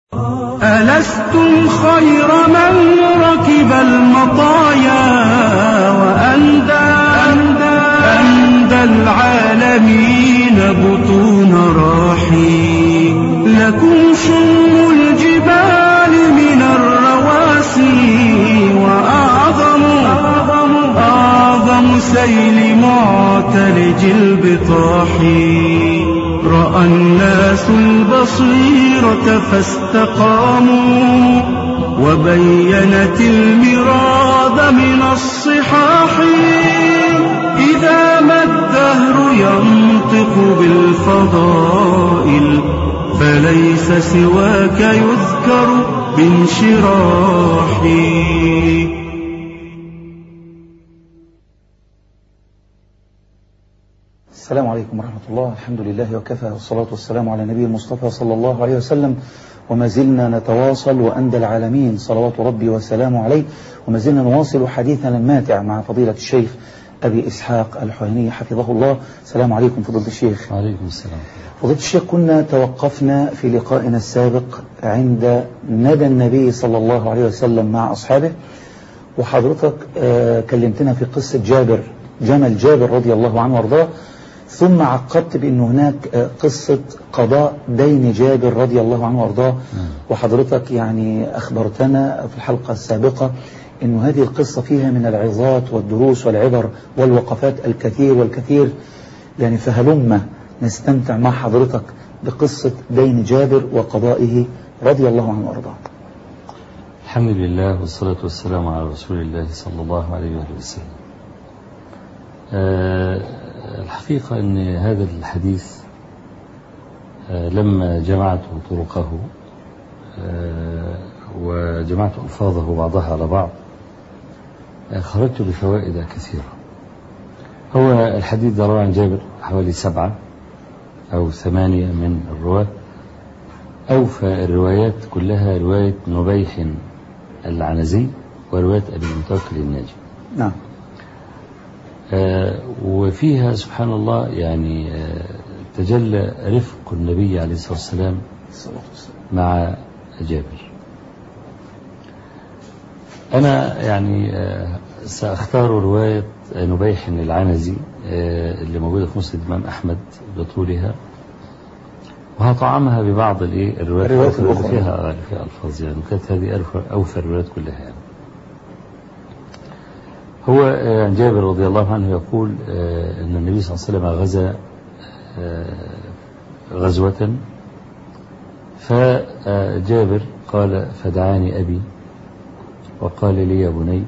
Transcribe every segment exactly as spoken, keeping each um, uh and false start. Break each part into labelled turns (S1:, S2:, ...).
S1: ألستم خير من ركب المطايا وأندى أندى العالمين بطون راحي لكم شم الجبال من الرواسي وأعظم أعظم سيل معتلج البطاح رأى الناس البصيرة فاستقاموا وبينت المراد من الصحاح إذا ما الدهر ينطق بالفضائل فليس سواك يذكر بانشراحي.
S2: السلام عليكم ورحمة الله. الحمد لله وكفى والصلاة والسلام على نبي المصطفى صلى الله عليه وسلم. وما زلنا نتواصل وأندى العالمين صلوات ربي وسلامه عليه، وما زلنا نواصل حديثنا الماتع مع فضيلة الشيخ أبي إسحاق الحويني حفظه الله. السلام عليكم فضيلة الشيخ.
S3: وعليكم السلام.
S2: فضيلة الشيخ، كنا توقفنا في لقائنا السابق عند ندى النبي صلى الله عليه وسلم مع أصحابه، وحضرتك كلمتنا في قصة جابر جمل جابر رضي الله عنه وارضاه، ثم عقبت بأن هناك قصة قضاء دين جابر رضي الله عنه وارضاه، وحضرتك يعني أخبرتنا في الحلقة السابقة أن هذه القصة فيها من العظات والدروس والعبر والوقفات الكثير والكثير، يعني فهلما نستمتع مع حضرتك بقصة دين جابر وقضائه رضي الله عنه وارضاه.
S3: الحمد لله والصلاة والسلام على رسول الله صلى الله عليه وسلم. أه الحقيقة أن هذا الحديث لما جمعت طرقه وجمعت ألفاظه بعضها على بعض خرجت بفوائد كثيرة. هو الحديث ده روى عن جابر حوالي سبعة أو ثمانية من الرواة، أوفى الروايات كلها رواية نبيح العنزي ورواية أبي المتوكل الناجي.
S2: نعم.
S3: آه وفيها سبحان الله يعني آه تجلى رفق النبي عليه الصلاة والسلام مع جابر. أنا يعني آه سأختار رواية نبيح العنزي آه اللي موجودة في مسند الإمام أحمد بطولها، وهطعمها ببعض الروايات اللي فيها فيها ألفاظ، يعني كانت هذه أوفى الروايات كلها. يعني هو جابر رضي الله عنه يقول أن النبي صلى الله عليه وسلم غزا غزوة، فجابر قال فدعاني أبي وقال لي يا بني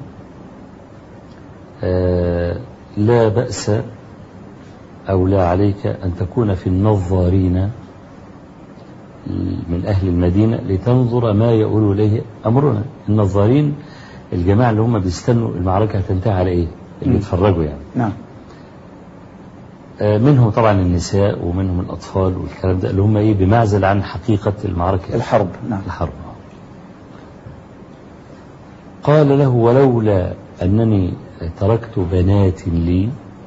S3: لا بأس أو لا عليك أن تكون في النظارين من أهل المدينة لتنظر ما يقول إليه أمرنا. النظارين الجماعة اللي هم بيستنوا المعركة هتنتهي على إيه، اللي بيتفرجوا يعني.
S2: نعم.
S3: آه منهم طبعا النساء ومنهم الأطفال والكلام ده اللي هم إيه بمعزل عن حقيقة المعركة
S2: الحرب. نعم.
S3: الحرب. قال له ولولا أنني تركت بنات لي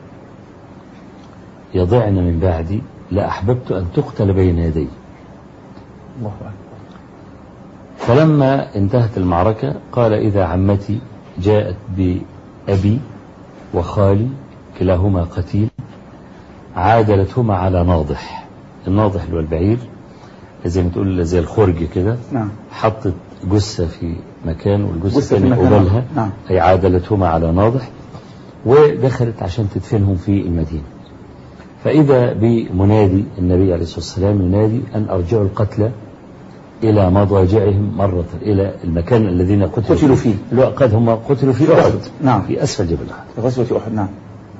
S3: يضعن من بعدي لأحببت أن تقتل بين يدي.
S2: الله أكبر.
S3: فلما انتهت المعركة قال إذا عمتي جاءت بأبي وخالي كلاهما قتيل عادلتهما على ناضح. الناضح اللي هو البعير زي ما تقول زي الخرج كده.
S2: نعم.
S3: حطت جثة في مكان والجثة الثانية
S2: في
S3: قبلها.
S2: نعم.
S3: أي عادلتهما على ناضح، ودخلت عشان تدفنهم في المدينة. فإذا بمنادي النبي عليه الصلاة والسلام ينادي أن أرجعوا القتلى إلى مضاجعهم مرة، إلى المكان الذين قتلوا,
S2: قتلوا فيه.
S3: قد هم قتلوا في أحد.
S2: نعم.
S3: في أسفل جبل أحد.
S2: في غزوة أحد. نعم.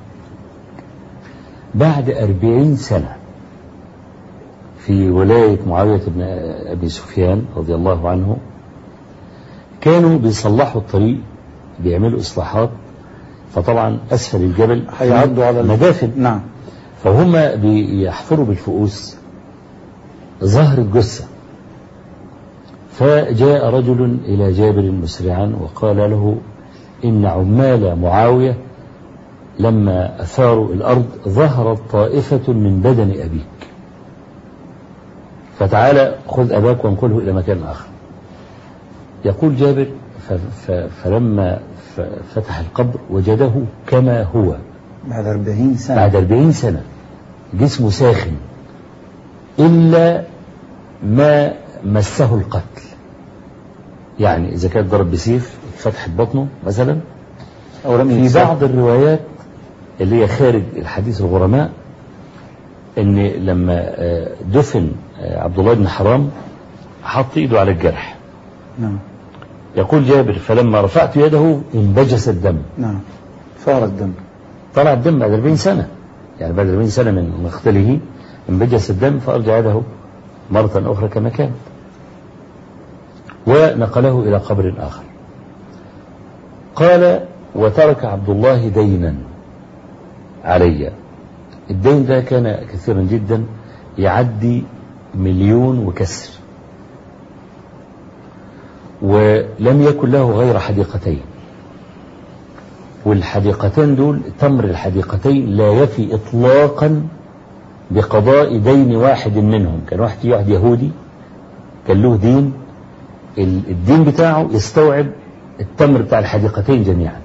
S3: بعد أربعين سنة في ولاية معاوية بن أبي سفيان رضي الله عنه كانوا بيصلحوا الطريق، بيعملوا إصلاحات، فطبعا أسفل الجبل
S2: هيعدوا على
S3: مدافن.
S2: نعم.
S3: فهم بيحفروا بالفؤوس ظهر الجثة. فجاء رجل إلى جابر مسرعا وقال له إن عمال معاوية لما أثاروا الأرض ظهرت طائفة من بدن أبيك، فتعالى خذ أباك وانقله إلى مكان آخر. يقول جابر فلما فتح القبر وجده كما هو
S2: بعد أربعين سنة
S3: بعد أربعين سنة جسمه ساخن إلا ما مسه القتل. يعني إذا كان ضرب بسيف فتحت بطنه مثلا. في بعض الروايات اللي هي خارج الحديث الغرماء ان لما دفن عبد الله بن حرام حط ايده على الجرح.
S2: نعم.
S3: يقول جابر فلما رفعت يده انبجس الدم.
S2: نعم. فار الدم.
S3: طلع الدم بعد أربعين سنة، يعني بعد أربعين سنة من مقتله انبجس الدم، فأرجع يده مرة أخرى كما كانت ونقله إلى قبر آخر. قال وترك عبد الله دينا علي. الدين ده كان كثيرا جدا، يعدي مليون وكسر، ولم يكن له غير حديقتين، والحديقتين دول تمر الحديقتين لا يفي إطلاقا بقضاء دين واحد منهم. كان واحد واحد يهودي كان له دين، الدين بتاعه يستوعب التمر بتاع الحديقتين جميعا.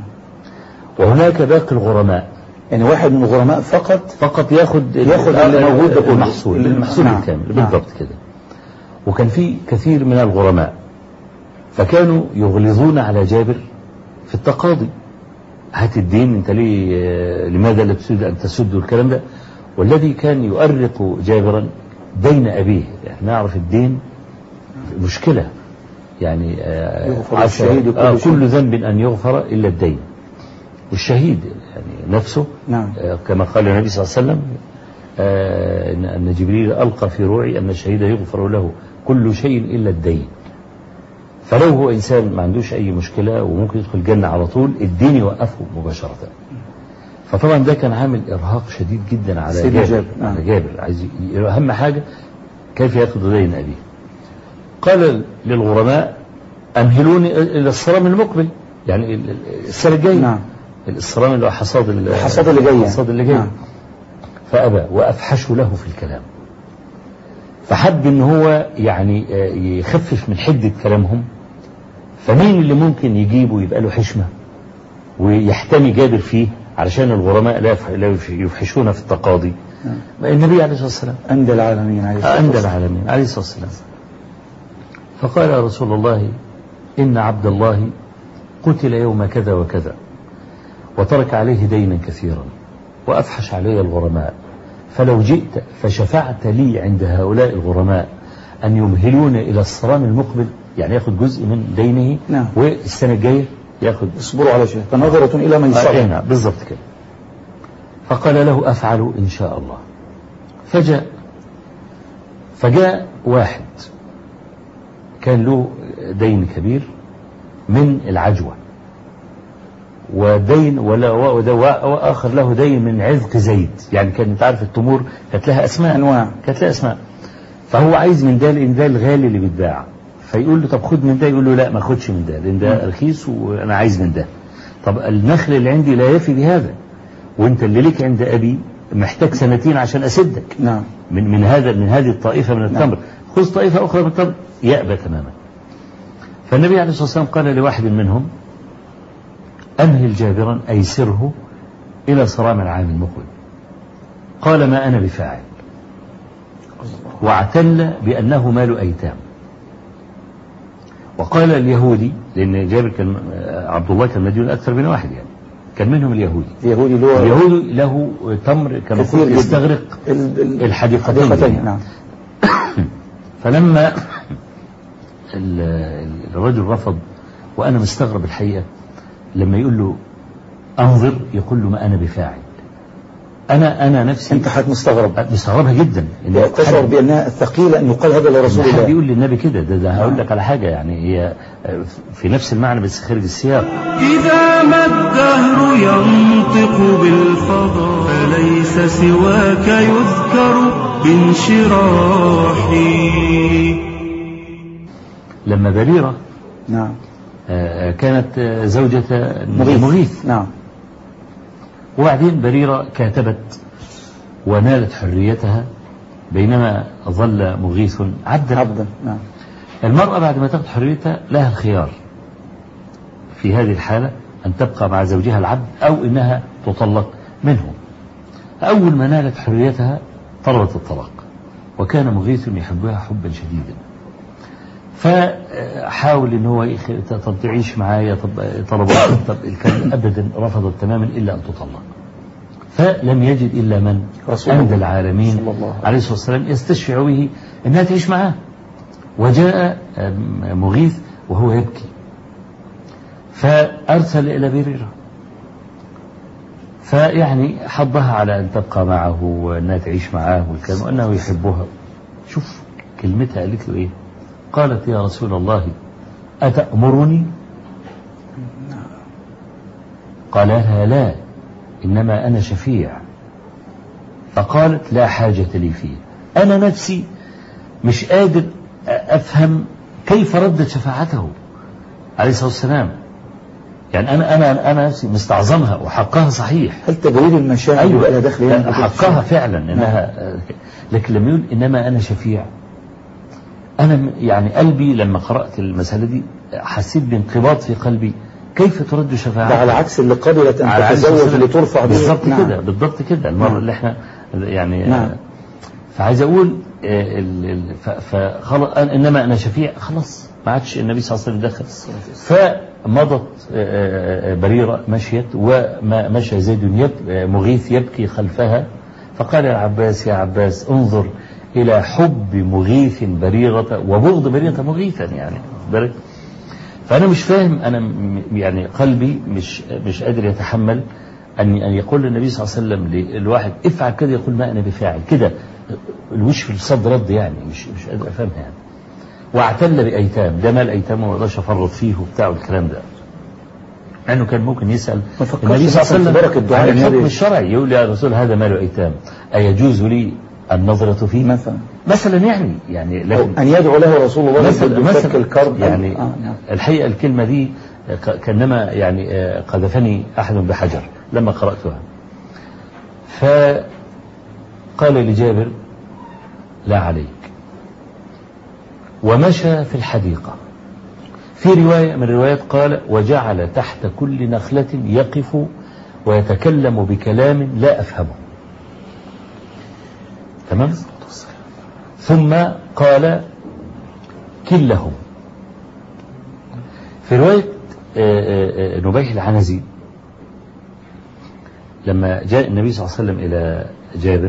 S3: وهناك باقي الغرماء،
S2: يعني واحد من الغرماء فقط
S3: فقط ياخد
S2: ياخد اللي موجود ده كله،
S3: المحصول المحصول
S2: نعم.
S3: الكامل بالضبط كده. وكان في كثير من الغرماء فكانوا يغلظون على جابر في التقاضي. هات الدين، انت ليه لماذا لا تسد ان تسد الكلام ده. والذي كان يؤرق جابرا دين ابيه، يعني نعرف الدين مشكلة، يعني
S2: الشهيد
S3: كل, آه كل ذنب ان يغفر الا الدين. والشهيد يعني نفسه
S2: نعم.
S3: كما قال النبي صلى الله عليه وسلم آه أن جبريل ألقى في روعي أن الشهيد يغفر له كل شيء إلا الدين. فلو هو إنسان ما عندوش أي مشكلة وممكن يدخل الجنة على طول، الدين يوقفه مباشرة. فطبعا ده كان عامل إرهاق شديد جدا على جابر, جابر.
S2: نعم.
S3: على جابر عايز أهم حاجة كيف يأخذ دين أبيه. قال للغرماء أمهلوني إلى الصرام المقبل، يعني السنة الجاية.
S2: نعم.
S3: الصرام اللي هو حصاد
S2: الحصاد اللي جاي
S3: الحصاد اللي جاي. نعم. فأبى وأفحشوا له في الكلام. فحب ان هو يعني يخفف من حدة كلامهم. فمين اللي ممكن يجيبه يبقى له حشمة ويحتمي جابر فيه علشان الغرماء لا يفحشون في التقاضي؟ نعم. النبي عليه الصلاة والسلام
S2: أندى العالمين عليه الصلاة
S3: أندى العالمين عليه الصلاة والسلام. فقال يا رسول الله إن عبد الله قتل يوم كذا وكذا وترك عليه دينا كثيرا وأفحش علي الغرماء، فلو جئت فشفعت لي عند هؤلاء الغرماء أن يمهلون إلى الصرام المقبل، يعني يأخذ جزء من دينه.
S2: نعم.
S3: والسنة الجاية يأخذ.
S2: اصبروا على شيء فنظرة إلى من صبر.
S3: آه بالضبط كده. فقال له أفعل إن شاء الله. فجاء فجاء واحد كان له دين كبير من العجوة، ودين ولا وآخر له دين من عذق زيد، يعني كانت عارف التمور كانت لها أسماء
S2: أنواع
S3: كانت لها أسماء. فهو عايز من ده لأن ده الغالي اللي بيتباع، فيقول له طب خد من ده، يقول له لا ما خدش من ده لأن ده رخيص وأنا عايز من ده. طب النخل اللي عندي لا يفي بهذا، وأنت اللي لك عند أبي محتاج سنتين عشان أسدك.
S2: نعم.
S3: من من هذا من هذه الطائفة من التمر. نعم. خذ طائفة أخرى من التمر. يأبى تماما. فالنبي عليه الصلاة والسلام قال لواحد منهم أمهل جابرا أيسره إلى صرام العام المقبل. قال ما أنا بفاعل، واعتل بأنه مال أيتام. وقال اليهودي، لأن جابر كان عبد الله كان مديون أكثر من واحد، يعني كان منهم اليهودي.
S2: اليهودي له
S3: اليهودي له تمر كان المفروض يستغرق الحديقتين.
S2: نعم.
S3: فلما الرجل رفض، وأنا مستغرب الحقيقة لما يقول له أنظر يقول له ما أنا بفاعل. أنا أنا نفسي
S2: أنت حد مستغرب
S3: مستغربها جدا،
S2: تشعر بأنها ثقيلة أن يقال هذا لرسول الله.
S3: حد يقول للنبي كده. ده, ده هقول لك على حاجة يعني هي في نفس المعنى بس خارج السياق.
S1: إذا ما الدهر ينطق بالفضاء فليس سواك يذكر بانشراحي.
S3: لما بريرة
S2: نعم
S3: كانت زوجة مغيث.
S2: نعم.
S3: وبعدين بريرة كاتبت ونالت حريتها بينما ظل مغيث عبدا.
S2: عبدا نعم.
S3: المرأة بعد ما تاخد حريتها لها الخيار في هذه الحالة أن تبقى مع زوجها العبد أو إنها تطلق منه. أول ما نالت حريتها طلبت الطلاق، وكان مغيث يحبها حبا شديدا، فحاول ان هو طب تعيش معايا، طب طلبات، طب الكلام ابدا رفضت تماما الا ان تطلق. فلم يجد الا من عند العالمين عليه الصلاه والسلام يستشفع به انها تعيش معاه. وجاء مغيث وهو يبكي، فارسل الى بريره، فيعني حضها على ان تبقى معه وانها تعيش معاه والكلام، وانه يحبها. شوف كلمتها قالت له ايه؟ قالت يا رسول الله أتأمرني؟ قال لها لا، إنما أنا شفيع. فقالت لا حاجة لي فيه، أنا نفسي مش قادر أفهم كيف ردت شفاعته عليه الصلاة والسلام. يعني أنا أنا أنا نفسي مستعظمها وحقها صحيح.
S2: هل تبرير المشاعر
S3: أيوة
S2: بقى داخل
S3: حقها فعلا إنها، لكن لما يقول إنما أنا شفيع، أنا يعني قلبي لما قرأت المسألة دي حسيت بانقباض في قلبي. كيف ترد شفاعة؟
S2: ده على عكس اللي قبلت أن تتزوج اللي ترفع به.
S3: بالضبط
S2: نعم.
S3: كده، بالضبط كده المرة نعم. اللي احنا يعني
S2: نعم.
S3: فعايز أقول فخلاص إنما أنا شفيع، خلاص ما عادش النبي صلى الله عليه وسلم دخل. فمضت بريرة مشيت، وما مشى زيد يبكي، مغيث يبكي خلفها، فقال يا عباس يا عباس انظر إلى حب مغيث بريرة وبغض بريرة مغيثا. يعني بالك، فأنا مش فاهم، أنا يعني قلبي مش مش قادر يتحمل أن أن يقول النبي صلى الله عليه وسلم للواحد افعل كده، يقول ما أنا بفاعل كده، الوش في الصد رد، يعني مش مش قادر أفهمها يعني. واعتل بأيتام، ده مال أيتام وما يقدرش أفرط فيه وبتاع والكلام ده، لأنه كان ممكن يسأل النبي صلى الله عليه وسلم عن الحكم الشرعي، يقول يا رسول هذا مال أيتام أيجوز لي النظرة فيه مثلا مثلا يعني يعني
S2: لكن أن يدعو له رسول الله
S3: مثلا
S2: بفك الكرب
S3: يعني. آه نعم. الحقيقة الكلمة دي كانما يعني قذفني أحد بحجر لما قرأتها. فقال لجابر لا عليك، ومشى في الحديقة. في رواية من الروايات قال وجعل تحت كل نخلة يقف ويتكلم بكلام لا أفهمه. تمام. ثم قال كلهم. في رواية نبيح العنزي لما جاء النبي صلى الله عليه وسلم إلى جابر،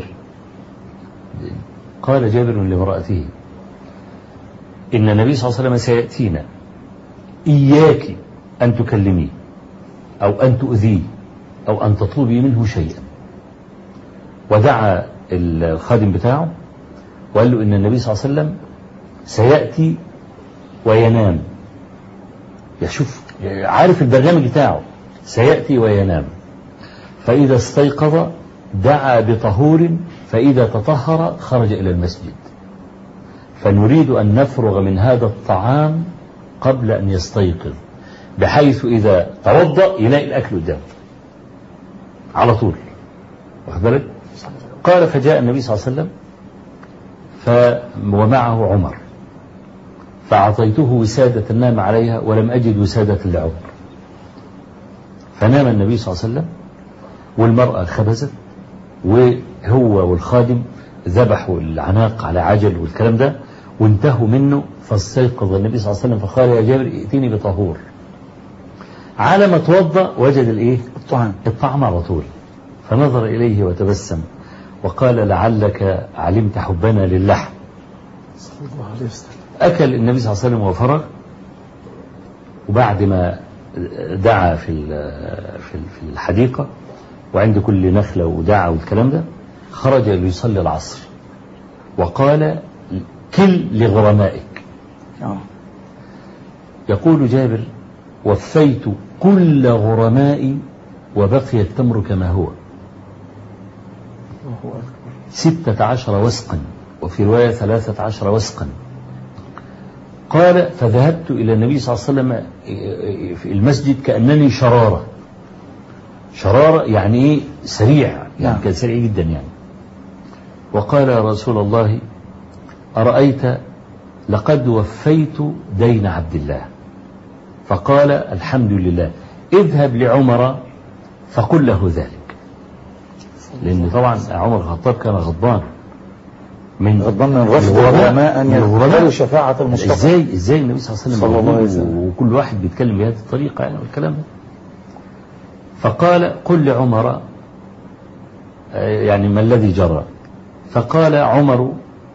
S3: قال جابر لامرأته إن النبي صلى الله عليه وسلم سيأتينا، إياك أن تكلميه أو أن تؤذيه أو أن تطلبي منه شيئا. ودعا الخادم بتاعه وقال له إن النبي صلى الله عليه وسلم سيأتي وينام. يشوف عارف البرنامج بتاعه، سيأتي وينام، فإذا استيقظ دعا بطهور، فإذا تطهر خرج إلى المسجد، فنريد أن نفرغ من هذا الطعام قبل أن يستيقظ، بحيث إذا توضأ يلاقي الأكل قدامه على طول. واخد بالك؟ قال فجاء النبي صلى الله عليه وسلم ومعه عمر، فأعطيته وسادة نام عليها ولم أجد وسادة لعمر، فنام النبي صلى الله عليه وسلم والمرأة خبزت، وهو والخادم ذبحوا العناق على عجل والكلام ده وانتهوا منه. فاستيقظ النبي صلى الله عليه وسلم فقال يا جابر ائتني بطهور. على ما توضأ وجد الايه؟ الطعام الطعام على طول، فنظر إليه وتبسم وقال لعلك علمت حبنا للحم. صلى الله عليه وسلم. أكل النبي صلى الله عليه وسلم وفرغ، وبعد ما دعا في في الحديقة وعند كل نخلة ودعا والكلام ده، خرج ليصلي العصر وقال كل لغرمائك. يقول جابر وفيت كل غرمائي وبقي التمر كما هو ستة عشر وسقا، وفي رواية ثلاثة عشر وسقا. قال فذهبت إلى النبي صلى الله عليه وسلم في المسجد كأنني شرارة. شرارة يعني إيه؟ سريع، يعني كان سريع جدا يعني. وقال يا رسول الله أرأيت لقد وفيت دين عبد الله. فقال الحمد لله اذهب لعمر فقل له ذلك. لأن طبعا عمر الخطاب كان غضبان من
S2: غضبان من رفض العلماء أن يقبلوا شفاعة المصطفى.
S3: ازاي ازاي النبي صلى الله عليه وسلم
S2: صلى الله عليه وسلم
S3: وكل واحد بيتكلم بهذه الطريقة يعني والكلام ده. فقال قل لعمر يعني ما الذي جرى. فقال عمر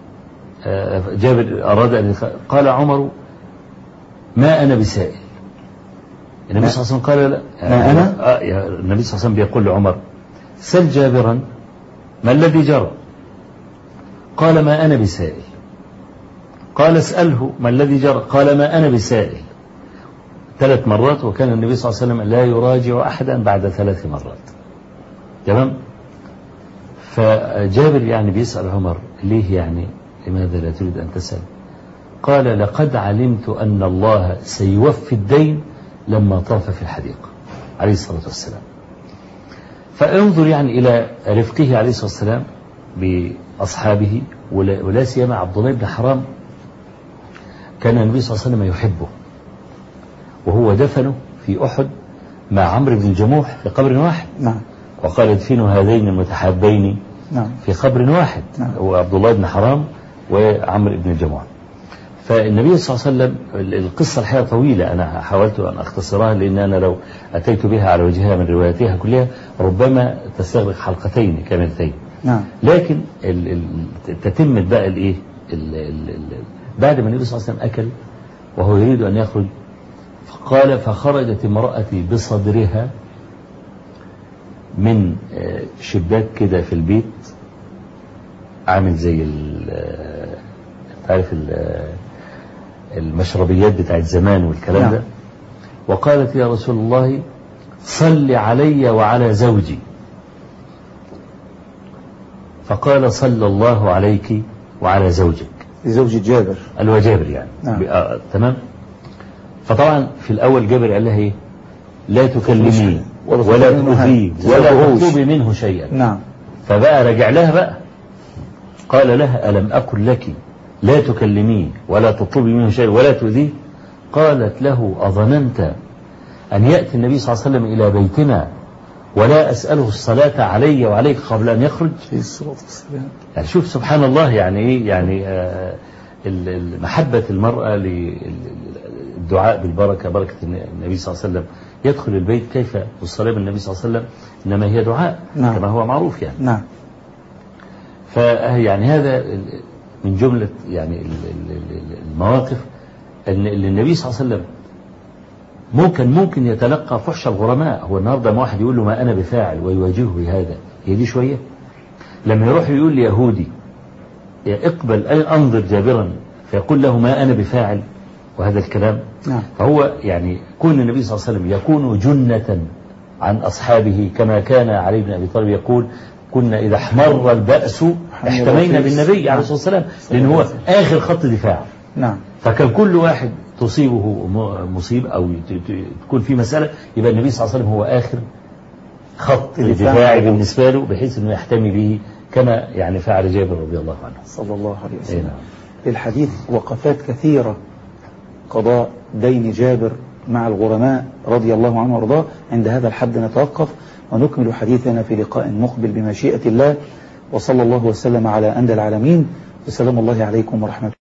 S3: جابر أراد أن قال عمر ما أنا بسائل. النبي صلى الله عليه وسلم قال لا
S2: ما أنا
S3: النبي صلى الله عليه وسلم بيقول لعمر سل جابرا ما الذي جرى. قال ما أنا بسائل. قال اسأله ما الذي جرى. قال ما أنا بسائل. ثلاث مرات. وكان النبي صلى الله عليه وسلم لا يراجع أحدا بعد ثلاث مرات. تمام. فجابر يعني بيسأل عمر ليه يعني لماذا لا تريد أن تسأل. قال لقد علمت أن الله سيوفي الدين لما طاف في الحديقة عليه الصلاة والسلام. فانظر يعني إلى رفقه عليه الصلاة والسلام بأصحابه ولا سيما عبد الله بن حرام كان النبي صلى الله عليه وسلم يحبه وهو دفنه في أحد مع عمرو بن الجموح في قبر واحد.
S2: نعم.
S3: وقال ادفنوا هذين المتحابين نعم. في قبر واحد. نعم. هو عبد الله بن حرام وعمرو بن الجموح. فالنبي صلى الله عليه وسلم القصة الحقيقة طويلة أنا حاولت أن أختصرها لأن أنا لو أتيت بها على وجهها من رواياتها كلها ربما تستغرق حلقتين كاملتين. نعم. لكن تتمت بقى الإيه بعد ما النبي صلى الله عليه وسلم أكل وهو يريد أن يخرج فقال فخرجت امرأتي بصدرها من شباك كده في البيت عامل زي تعرف المشربيات بتاعت زمان والكلام نعم. ده. وقالت يا رسول الله صل علي وعلى زوجي. فقال صلى الله عليك وعلى زوجك.
S2: زوج جابر
S3: اللي هو جابر يعني نعم. آه تمام. فطبعا في الأول جابر قال لها ايه لا تكلميه ولا تؤذيه ولا تطلبي منه شيئا. نعم. فبقى رجع لها بقى قال لها ألم أقل لك لا تكلميه ولا تطلبي منه شيئا ولا تؤذيه. قالت له أظننت أن يأتي النبي صلى الله عليه وسلم إلى بيتنا ولا أسأله الصلاة علي وعليك قبل أن يخرج. يعني شوف سبحان الله يعني إيه يعني آه محبة المرأة للدعاء بالبركة بركة النبي صلى الله عليه وسلم يدخل البيت كيف والصلاة بالنبي صلى الله عليه وسلم إنما هي دعاء نعم. كما هو معروف يعني نعم. فيعني هذا من جملة يعني المواقف اللي النبي صلى الله عليه وسلم ممكن ممكن يتلقى فحش الغرماء. هو النهارده ما واحد يقول له ما أنا بفاعل ويواجهه بهذا هي دي شوية. لما يروح يقول ليهودي اقبل أن أنظر جابرا فيقول له ما أنا بفاعل وهذا الكلام نعم. فهو يعني كون النبي صلى الله عليه وسلم يكون جنة عن أصحابه كما كان علي بن أبي طالب يقول كنا إذا احمر البأس احتمينا بالنبي عليه الصلاة والسلام لأن هو آخر خط دفاع نعم. فكان كل واحد تصيبه مصيب أو تكون في مسألة يبقى النبي صلى الله عليه وسلم هو آخر خط دفاع بالنسبة له بحيث أنه يحتمي به كما يعني فعل جابر رضي الله عنه
S2: صلى الله عليه وسلم. نعم. للحديث وقفات كثيرة قضاء دين جابر مع الغرماء رضي الله عنه وارضاه. عند هذا الحد نتوقف ونكمل حديثنا في لقاء مقبل بمشيئة الله. وصلى الله وسلم على أندى العالمين وسلام الله عليكم ورحمة الله.